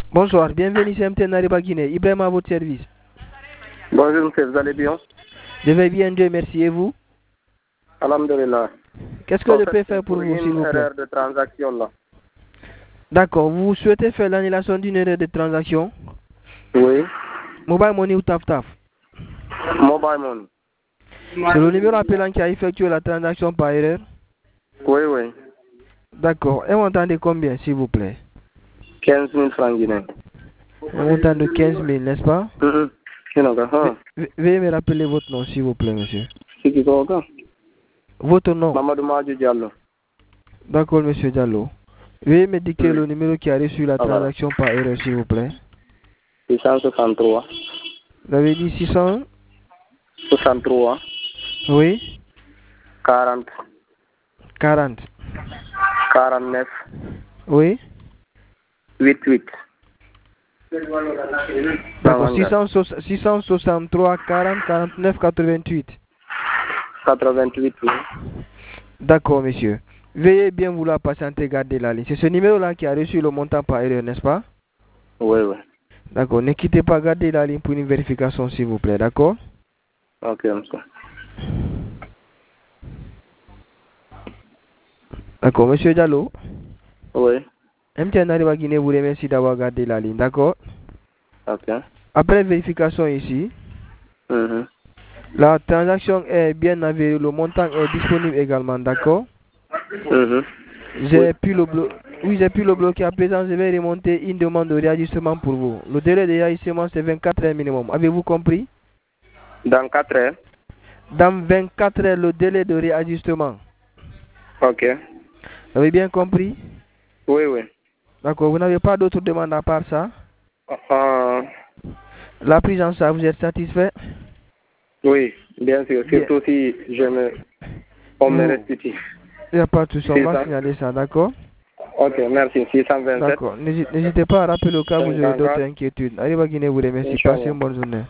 Bonsoir, bienvenue chez MTN Ariba Guinée. Ibrahim à votre service. Bonjour monsieur, vous allez bien? Je vais bien, Dieu merci. Et vous? Alhamdulillah. Qu'est-ce que je peux faire pour vous, s'il vous plaît? Erreur de transaction là. D'accord, vous souhaitez faire l'annulation d'une erreur de transaction? Oui. Mobile Money ou Taf Taf? Mobile money. C'est le numéro appelant qui a effectué la transaction par erreur? Oui, oui. D'accord, un montant de combien, s'il vous plaît? 15 000 francs guinéens. Un montant de 15 000, n'est-ce pas? Veuillez me rappeler votre nom, s'il vous plaît, monsieur. C'est qui quoi? Votre nom? Mamadou Madjou Diallo. D'accord, monsieur Diallo. Veuillez me dicter le numéro qui a reçu la transaction par erreur, s'il vous plaît. 663. Vous avez dit 600? 63. Oui. 40. 40. 49. Oui. 88. D'accord, 663, 40, 49, 88. 88, oui. D'accord, monsieur. Veuillez bien vouloir patienter, garder la ligne. C'est ce numéro-là qui a reçu le montant par erreur, n'est-ce pas? Oui, oui. D'accord, ne quittez pas, gardez la ligne pour une vérification, s'il vous plaît, d'accord? Ok, monsieur. D'accord, monsieur Diallo. Oui. MTN Ariba Guinée vous remercie d'avoir gardé la ligne, d'accord? Ok. Après vérification ici, la transaction est bien avérée, le montant est disponible également, d'accord? J'ai pu le bloquer. À présent, je vais remonter une demande de réajustement pour vous. Le délai de réajustement, c'est 24 heures minimum. Avez-vous compris? Dans 4 heures? Dans 24 heures, le délai de réajustement. Ok. Vous avez bien compris? Oui, oui. D'accord, vous n'avez pas d'autres demandes à part ça? La prise en charge, vous êtes satisfait? Oui, bien sûr. Surtout si on me restitue. Il n'y a pas de souci, on va signaler ça, d'accord? Ok, merci. 627. D'accord, n'hésitez pas à rappeler au cas où vous avez d'autres inquiétudes. Arriba Guinée vous remercie. Passez une bonne journée.